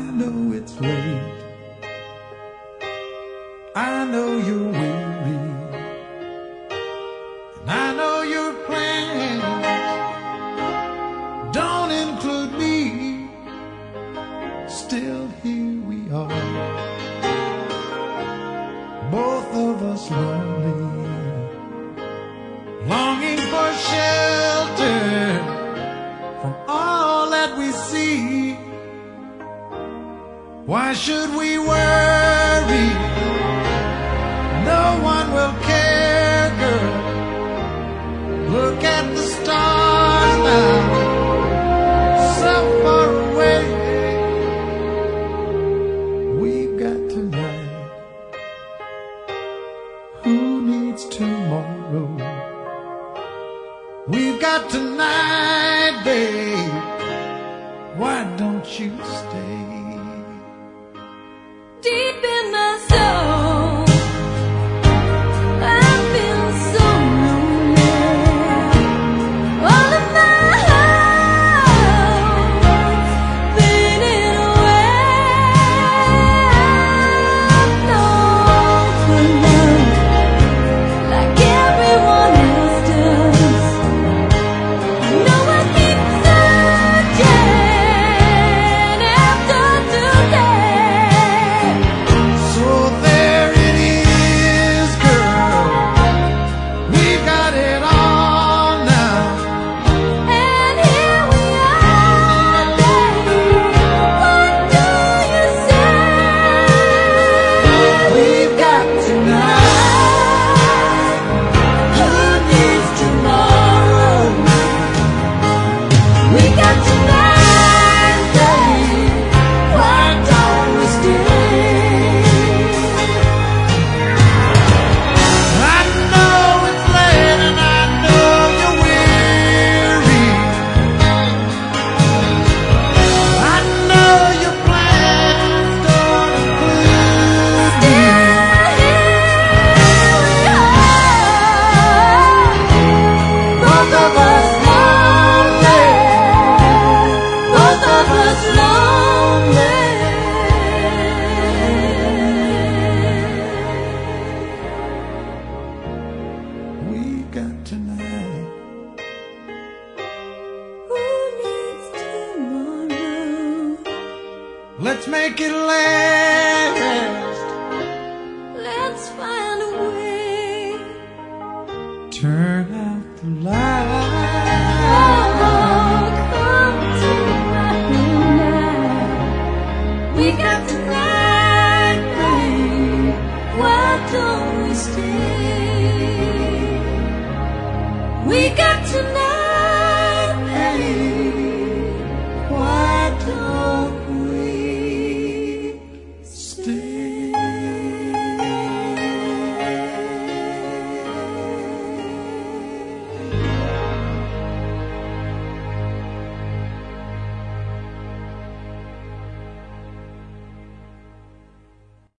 know it's late, I know you're weary, and I know your plans don't include me. Still here we are, both of us lonely, longing for shelter from all that we see. Why should we worry? No one will care, girl. Look at the stars now, so far away. We've got tonight. Who needs tomorrow? We've got tonight, babe. Why don't you stay? Deep in my soul, I feel so lonely. All of my hopes fading away. I'm known for love like everyone else does. No, I keep searching after today. So there it is, girl. We've got it all now. And here we are, babe. What do you say? We've got tonight. Who needs tomorrow? We got tonight, babe. Why don't we stay? I know it's late and I know you're weary. I know your plans don't include me. Both of us lonely. Both of us lonely. We've got tonight. Who needs tomorrow? Let's make it last. Let's find a way. Turn out the light. Oh, come to my room now. We got tonight, babe. Why don't we stay? We got tonight.